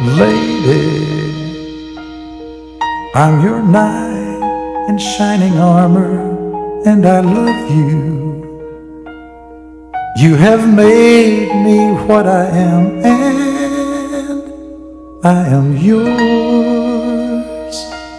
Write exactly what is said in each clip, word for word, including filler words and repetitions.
Lady, I'm your knight in shining armor, and I love you. You have made me what I am, and I am yours.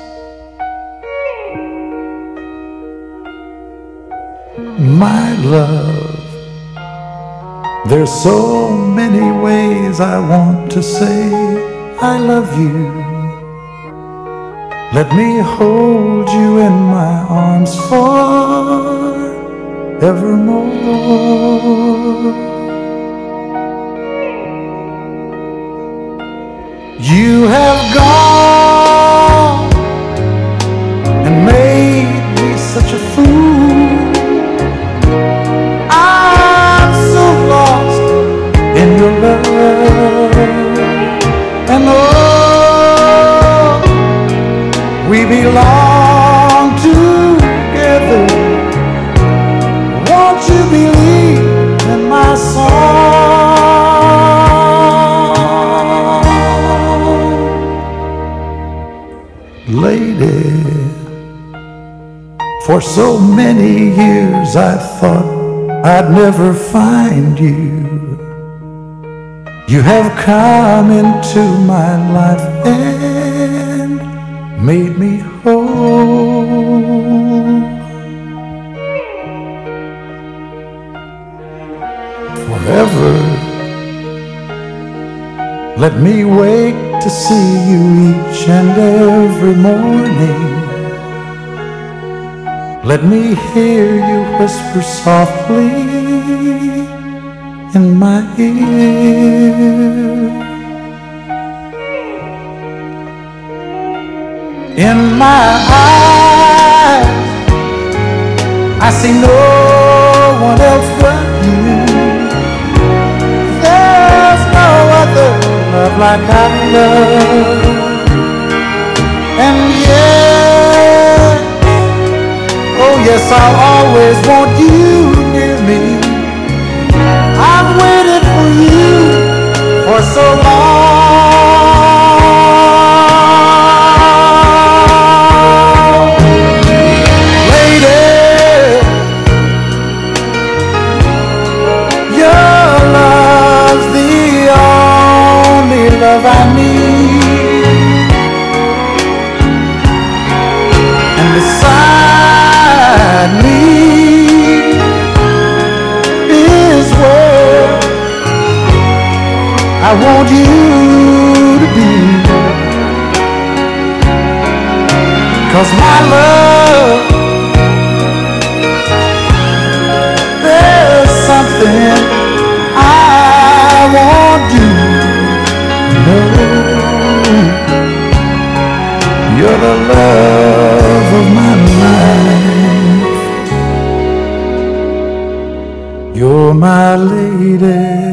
My love, there's so many ways I want to say I love you. Let me hold you in my arms forevermore. You have gone and made me such a fool. I'm so lost in your love, and oh, we belong together. Won't you believe in my song? Lady, for so many years I thought I'd never find you. You have come into my life and made me whole. Forever, let me wake to see you each and every morning. Let me hear you whisper softly in my ear. In my eyes, I see no one else but you. There's no other love like I love. And yes, oh yes, I'll always want you near me. I've waited for you for so long. Lady, your love's the only love I need. And beside me is where I want you to be. 'Cause my love, there's something I want you to know. You're the love of my life. You're my lady.